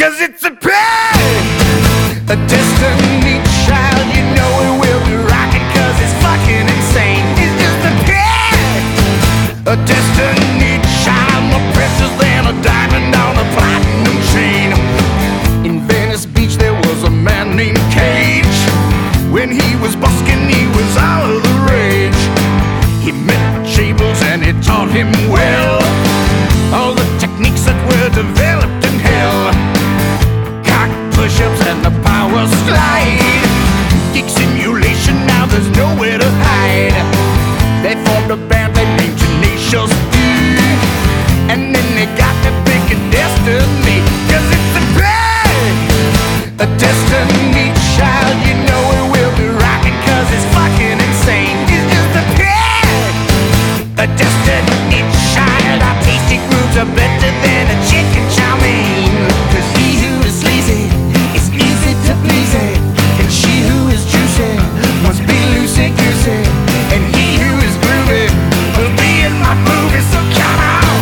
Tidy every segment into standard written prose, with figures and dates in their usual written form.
'cause it's a pain, a destiny child. You know it will be rocking 'cause it's fucking insane. It's just a pain, a destiny child, more precious than a diamond on a platinum chain. In Venice Beach there was a man named Cage. When he was busking he was out of the rage. He met Jables and it taught him well all the techniques that were developed in hell. Cock push-ups and the power slide. Geek simulation, now there's nowhere to hide. They formed a band they named Tenacious D, and then they got to thinking destiny, 'cause it's a pain, a destiny child. You know it will be rocking 'cause it's fucking insane. It's just a pain, a destiny child. Our tasty grooves are better than a chicken chow mein. 'Cause he who is sleazy is easy to please, and she who is juicy must be loosey-goosey, and he who is groovy will be in my movie, so come on.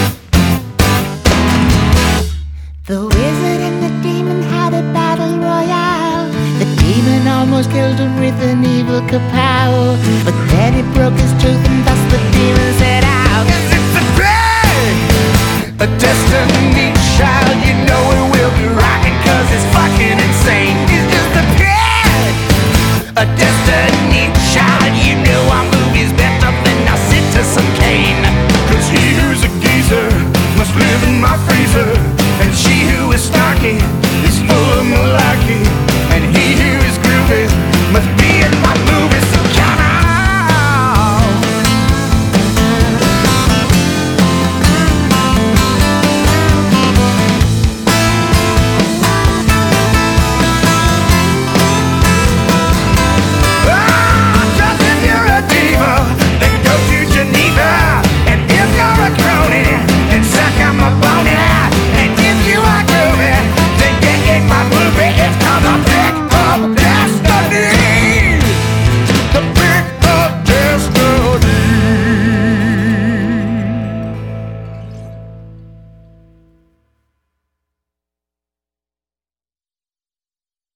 The wizard and the demon had a battle royale. The demon almost killed him with an evil kapow, but then he broke his tooth and thus the demon set out. 'Cause it's a pain, a destiny child. You know it will be rocking 'cause it's fucking insane. It's just a pain, a destiny